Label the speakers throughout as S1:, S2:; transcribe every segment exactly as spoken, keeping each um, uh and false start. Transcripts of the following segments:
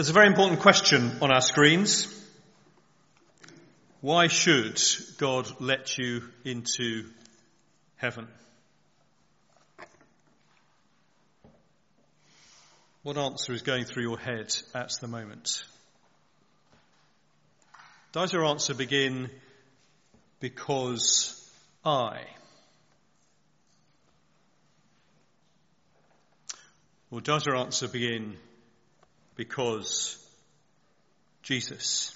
S1: There's a very important question on our screens. Why should God let you into heaven? What answer is going through your head at the moment? Does your answer begin, because I? Or does your answer begin, because Jesus?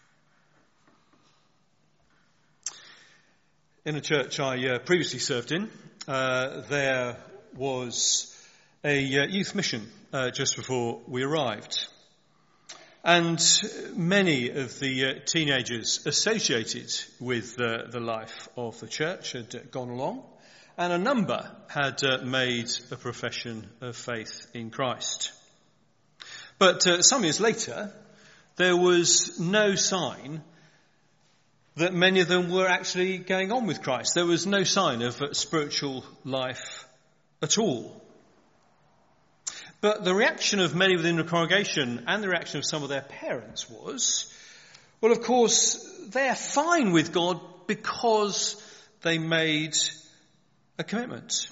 S1: In a church I uh, previously served in, uh, there was a uh, youth mission uh, just before we arrived. And many of the uh, teenagers associated with uh, the life of the church had uh, gone along, and a number had uh, made a profession of faith in Christ. But uh, some years later, there was no sign that many of them were actually going on with Christ. There was no sign of uh, spiritual life at all. But the reaction of many within the congregation and the reaction of some of their parents was, well, of course, they're fine with God because they made a commitment.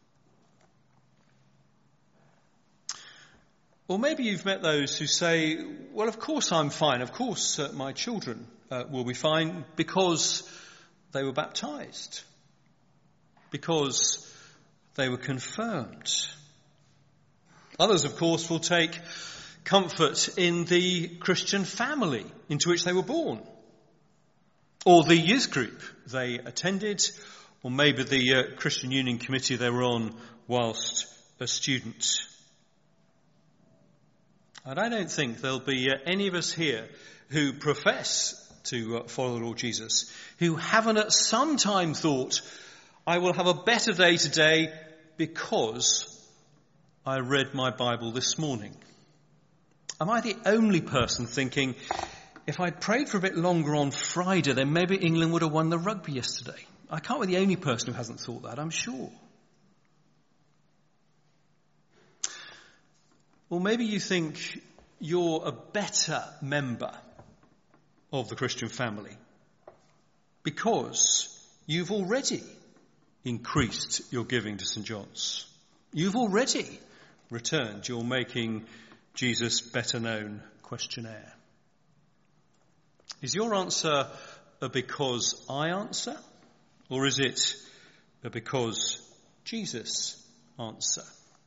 S1: Or maybe you've met those who say, well, of course I'm fine. Of course uh, my children uh, will be fine because they were baptized, because they were confirmed. Others, of course, will take comfort in the Christian family into which they were born, or the youth group they attended, or maybe the uh, Christian Union Committee they were on whilst a student. And I don't think there'll be uh, any of us here who profess to uh, follow the Lord Jesus who haven't at some time thought, I will have a better day today because I read my Bible this morning. Am I the only person thinking, if I'd prayed for a bit longer on Friday, then maybe England would have won the rugby yesterday? I can't be the only person who hasn't thought that, I'm sure. Or maybe you think you're a better member of the Christian family because you've already increased your giving to St John's. You've already returned your Making Jesus Better Known questionnaire. Is your answer a because I answer, or is it a because Jesus answer?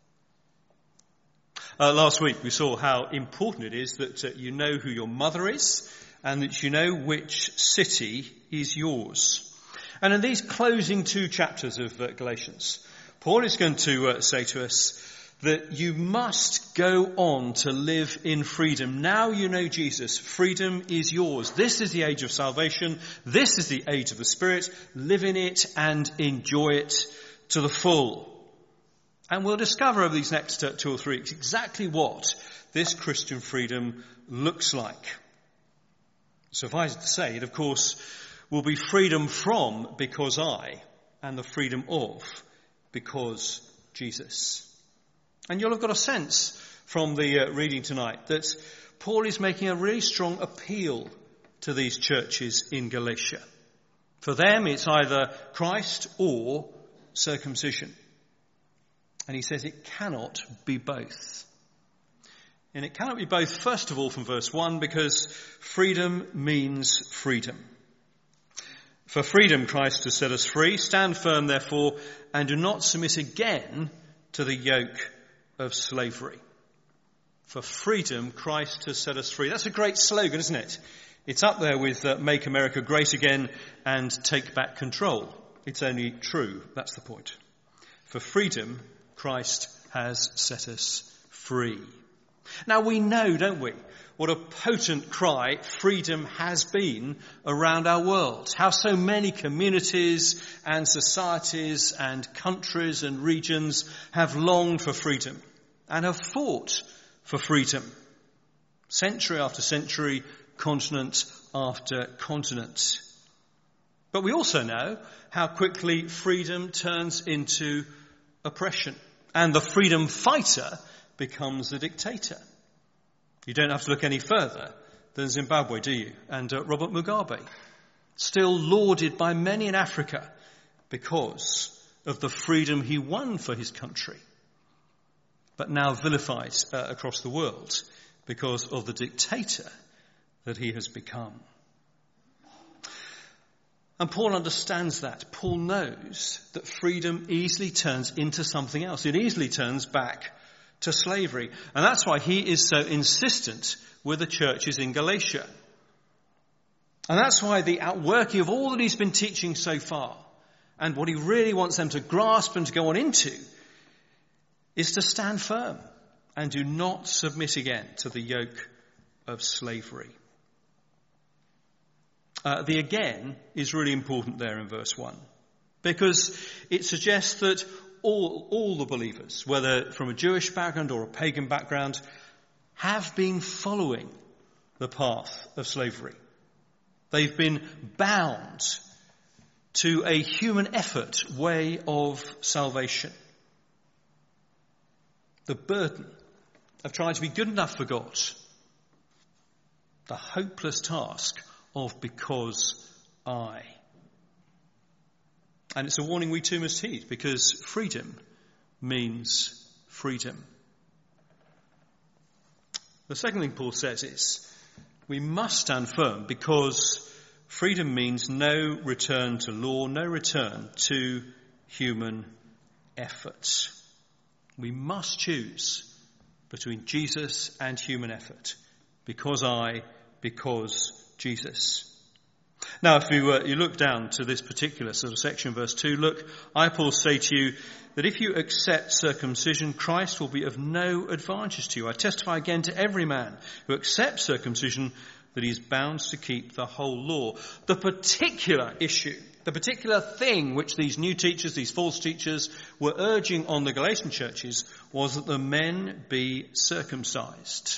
S1: Uh, last week we saw how important it is that uh, you know who your mother is and that you know which city is yours. And in these closing two chapters of uh, Galatians, Paul is going to uh, say to us that you must go on to live in freedom. Now you know Jesus. Freedom is yours. This is the age of salvation. This is the age of the Spirit. Live in it and enjoy it to the full. And we'll discover over these next uh, two or three weeks exactly what this Christian freedom looks like. Suffice it to say, it of course will be freedom from because I, and the freedom of because Jesus. And you'll have got a sense from the uh, reading tonight that Paul is making a really strong appeal to these churches in Galatia. For them, it's either Christ or circumcision. And he says it cannot be both. And it cannot be both, first of all, from verse one, because freedom means freedom. For freedom Christ has set us free. Stand firm, therefore, and do not submit again to the yoke of slavery. For freedom Christ has set us free. That's a great slogan, isn't it? It's up there with uh, Make America Great Again and Take Back Control. It's only true. That's the point. For freedom Christ has set us free. Now we know, don't we, what a potent cry freedom has been around our world. How so many communities and societies and countries and regions have longed for freedom and have fought for freedom. Century after century, continent after continent. But we also know how quickly freedom turns into oppression, and the freedom fighter becomes the dictator. You don't have to look any further than Zimbabwe, do you? And uh, Robert Mugabe, still lauded by many in Africa because of the freedom he won for his country, but now vilified uh, across the world because of the dictator that he has become. And Paul understands that. Paul knows that freedom easily turns into something else. It easily turns back to slavery. And that's why he is so insistent with the churches in Galatia. And that's why the outworking of all that he's been teaching so far, and what he really wants them to grasp and to go on into, is to stand firm and do not submit again to the yoke of slavery. Uh, the again is really important there in verse one, because it suggests that all, all the believers, whether from a Jewish background or a pagan background, have been following the path of slavery. They've been bound to a human effort way of salvation. The burden of trying to be good enough for God. The hopeless task of because I. And it's a warning we too must heed, because freedom means freedom. The second thing Paul says is we must stand firm because freedom means no return to law, no return to human effort. We must choose between Jesus and human effort. Because I, because Jesus. Now, if you, uh, you look down to this particular sort of section, verse two, look, I, Paul, say to you that if you accept circumcision, Christ will be of no advantage to you. I testify again to every man who accepts circumcision that he is bound to keep the whole law. The particular issue, the particular thing which these new teachers, these false teachers, were urging on the Galatian churches was that the men be circumcised.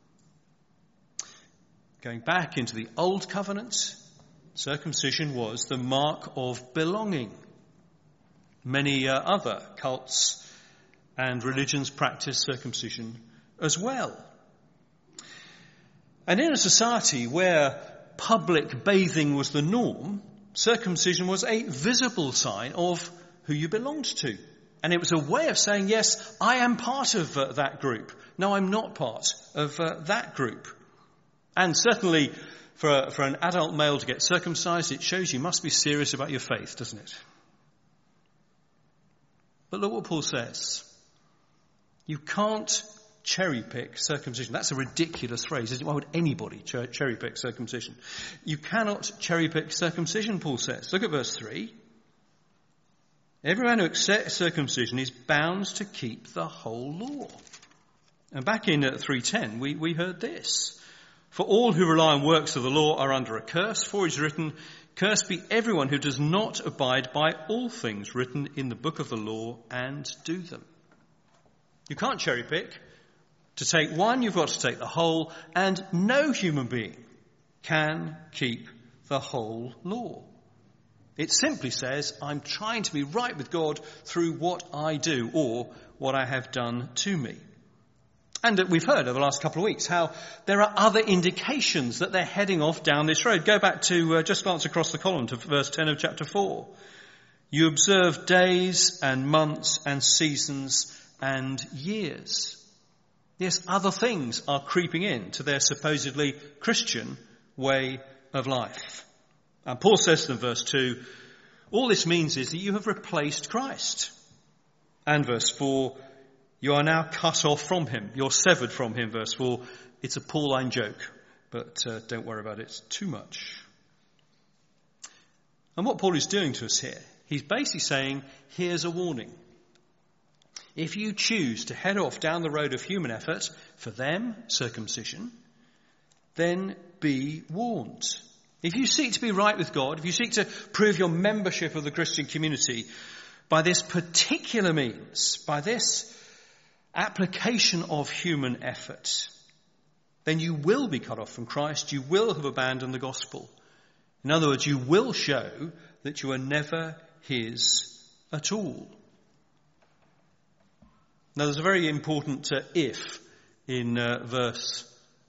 S1: Going back into the Old Covenant, circumcision was the mark of belonging. Many uh, other cults and religions practice circumcision as well. And in a society where public bathing was the norm, circumcision was a visible sign of who you belonged to. And it was a way of saying, yes, I am part of uh, that group. No, I'm not part of uh, that group. And certainly for, for an adult male to get circumcised, it shows you must be serious about your faith, doesn't it? But look what Paul says. You can't cherry pick circumcision. That's a ridiculous phrase, isn't it? Why would anybody cher- cherry pick circumcision? You cannot cherry pick circumcision, Paul says. Look at verse three. Everyone who accepts circumcision is bound to keep the whole law. And back in uh, three ten, we, we heard this. For all who rely on works of the law are under a curse, for it is written, cursed be everyone who does not abide by all things written in the book of the law and do them. You can't cherry pick. To take one, you've got to take the whole, and no human being can keep the whole law. It simply says, I'm trying to be right with God through what I do or what I have done to me. And we've heard over the last couple of weeks how there are other indications that they're heading off down this road. Go back to, uh, just glance across the column to verse ten of chapter four. You observe days and months and seasons and years. Yes, other things are creeping in to their supposedly Christian way of life. And Paul says in verse two, all this means is that you have replaced Christ. And verse four, you are now cut off from him. You're severed from him, verse four. It's a Pauline joke, but uh, don't worry about it too much. And what Paul is doing to us here, he's basically saying, here's a warning. If you choose to head off down the road of human effort, for them, circumcision, then be warned. If you seek to be right with God, if you seek to prove your membership of the Christian community by this particular means, by this application of human effort, then you will be cut off from Christ. You will have abandoned the gospel. In other words, you will show that you are never his at all. Now, there's a very important uh, if in uh, verse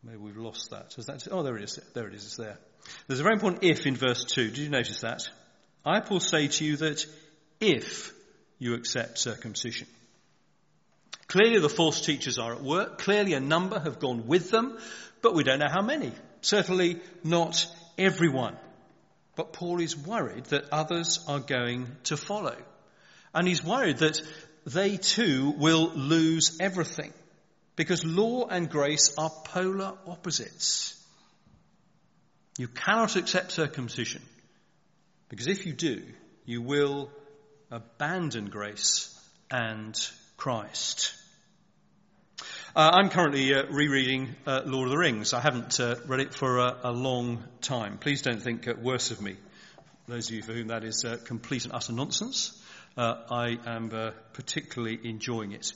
S1: maybe we've lost that. Is that. Oh, there it is. There it is. It's there. There's a very important if in verse two. Did you notice that? I, Paul, say to you that if you accept circumcision. Clearly the false teachers are at work. Clearly a number have gone with them, but we don't know how many. Certainly not everyone. But Paul is worried that others are going to follow. And he's worried that they too will lose everything. Because law and grace are polar opposites. You cannot accept circumcision. Because if you do, you will abandon grace and Christ. Uh, I'm currently uh, rereading uh, Lord of the Rings. I haven't uh, read it for a, a long time. Please don't think uh, worse of me. Those of you for whom that is uh, complete and utter nonsense, uh, I am uh, particularly enjoying it.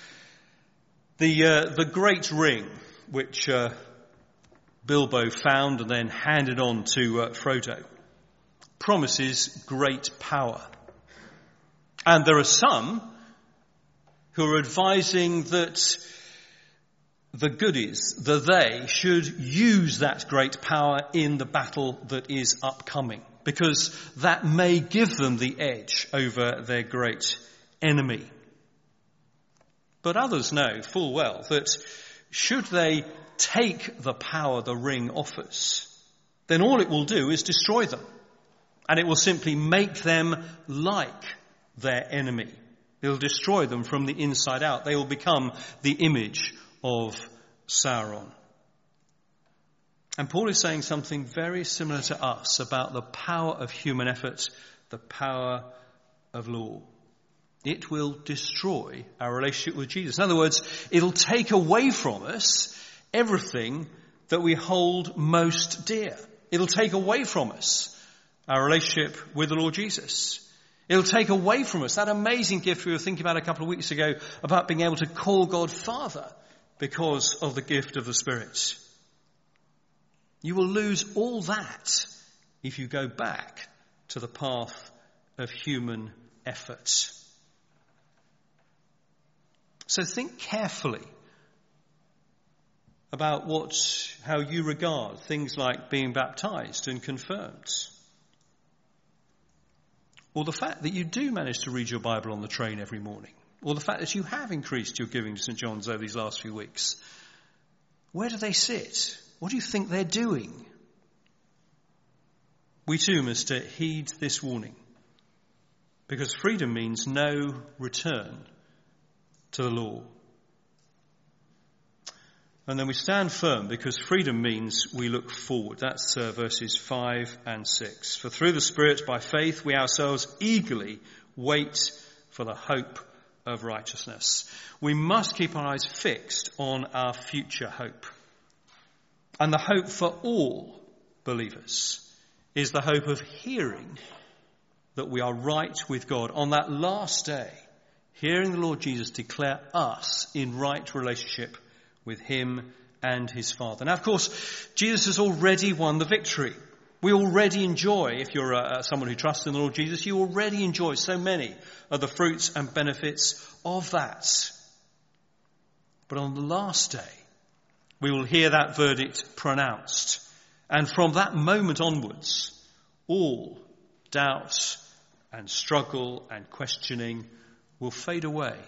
S1: The uh, the Great Ring, which uh, Bilbo found and then handed on to uh, Frodo, promises great power. And there are some who are advising that the goodies, the they, should use that great power in the battle that is upcoming, because that may give them the edge over their great enemy. But others know full well that should they take the power the ring offers, then all it will do is destroy them. And it will simply make them like their enemy. It'll destroy them from the inside out. They will become the image of Sauron. And Paul is saying something very similar to us about the power of human effort, the power of law. It will destroy our relationship with Jesus. In other words, it'll take away from us everything that we hold most dear. It'll take away from us our relationship with the Lord Jesus. It'll take away from us that amazing gift we were thinking about a couple of weeks ago about being able to call God Father because of the gift of the Spirit. You will lose all that if you go back to the path of human effort. So think carefully about what, how you regard things like being baptized and confirmed. Or the fact that you do manage to read your Bible on the train every morning. Or the fact that you have increased your giving to St John's over these last few weeks. Where do they sit? What do you think they're doing? We too must uh, heed this warning. Because freedom means no return to the law. And then we stand firm because freedom means we look forward. That's uh, verses five and six. For through the Spirit, by faith, we ourselves eagerly wait for the hope of righteousness. We must keep our eyes fixed on our future hope. And the hope for all believers is the hope of hearing that we are right with God on that last day, hearing the Lord Jesus declare us in right relationship with him and his Father. Now, of course, Jesus has already won the victory. We already enjoy, if you're uh, someone who trusts in the Lord Jesus, you already enjoy so many of the fruits and benefits of that. But on the last day, we will hear that verdict pronounced. And from that moment onwards, all doubt and struggle and questioning will fade away.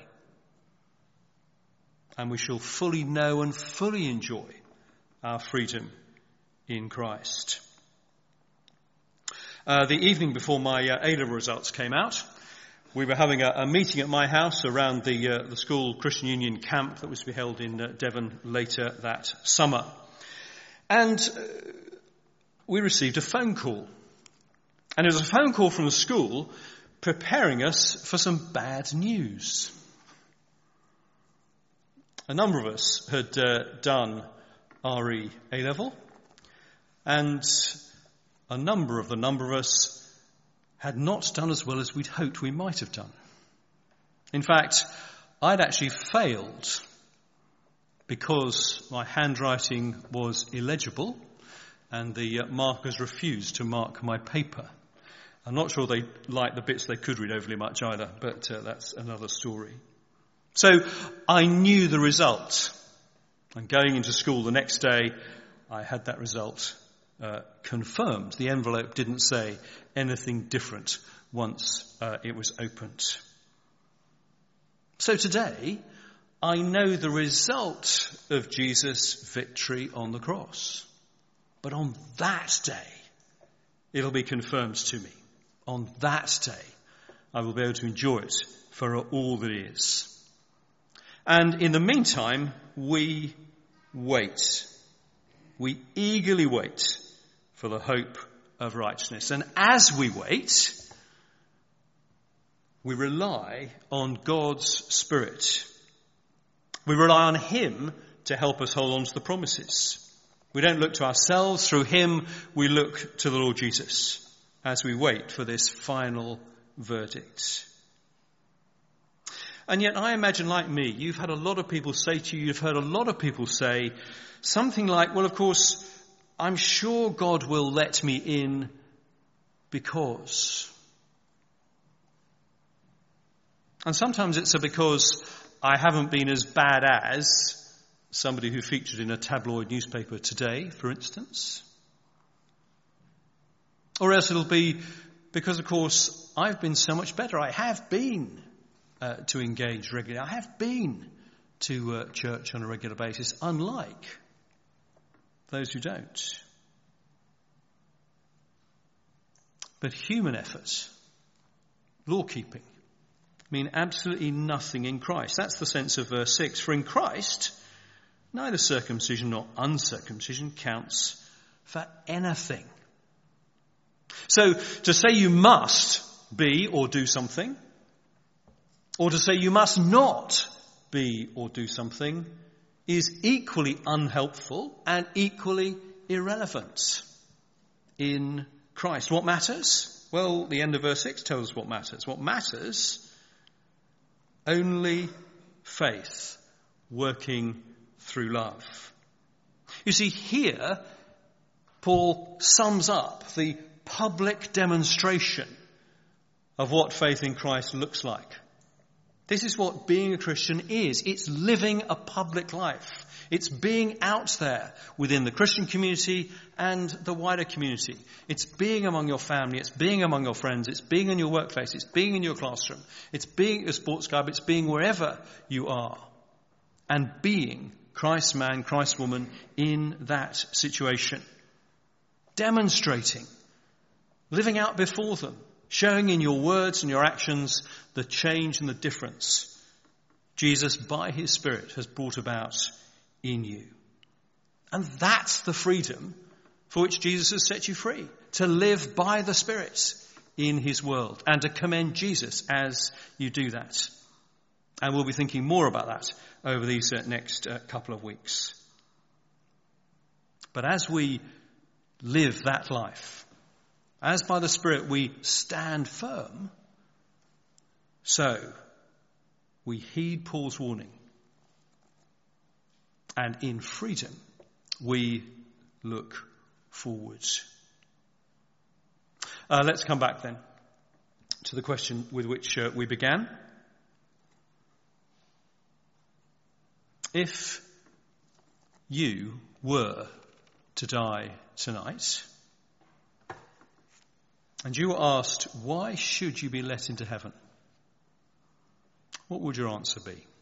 S1: And we shall fully know and fully enjoy our freedom in Christ. Uh, the evening before my uh, A-level results came out, we were having a, a meeting at my house around the, uh, the school Christian Union camp that was to be held in uh, Devon later that summer. And uh, we received a phone call. And it was a phone call from the school preparing us for some bad news. A number of us had uh, done R E A-level, and a number of the number of us had not done as well as we'd hoped we might have done. In fact, I'd actually failed because my handwriting was illegible and the uh, markers refused to mark my paper. I'm not sure they liked the bits they could read overly much either, but uh, that's another story. So I knew the result. And going into school the next day, I had that result uh, confirmed. The envelope didn't say anything different once uh, it was opened. So today, I know the result of Jesus' victory on the cross. But on that day, it'll be confirmed to me. On that day, I will be able to enjoy it for all that it is. And in the meantime, we wait. We eagerly wait for the hope of righteousness. And as we wait, we rely on God's Spirit. We rely on Him to help us hold on to the promises. We don't look to ourselves. Through Him, we look to the Lord Jesus as we wait for this final verdict. And yet I imagine, like me, you've had a lot of people say to you, you've heard a lot of people say something like, well, of course, I'm sure God will let me in because. And sometimes it's a because I haven't been as bad as somebody who featured in a tabloid newspaper today, for instance. Or else it'll be because, of course, I've been so much better. I have been uh, to engage regularly. I have been to uh, church on a regular basis, unlike those who don't. But human effort, law-keeping, mean absolutely nothing in Christ. That's the sense of verse six. For in Christ, neither circumcision nor uncircumcision counts for anything. So to say you must be or do something, or to say you must not be or do something, is equally unhelpful and equally irrelevant in Christ. What matters? Well, the end of verse six tells us what matters. What matters? Only faith working through love. You see, here, Paul sums up the public demonstration of what faith in Christ looks like. This is what being a Christian is. It's living a public life. It's being out there within the Christian community and the wider community. It's being among your family. It's being among your friends. It's being in your workplace. It's being in your classroom. It's being at a sports club. It's being wherever you are. And being Christ's man, Christ's woman in that situation. Demonstrating. Living out before them. Showing in your words and your actions the change and the difference Jesus, by his Spirit, has brought about in you. And that's the freedom for which Jesus has set you free. To live by the Spirit in his world and to commend Jesus as you do that. And we'll be thinking more about that over these uh, next uh, couple of weeks. But as we live that life, as by the Spirit we stand firm, so we heed Paul's warning. And in freedom, we look forwards. Uh, let's come back then to the question with which uh, we began. If you were to die tonight, and you were asked, why should you be let into heaven? What would your answer be?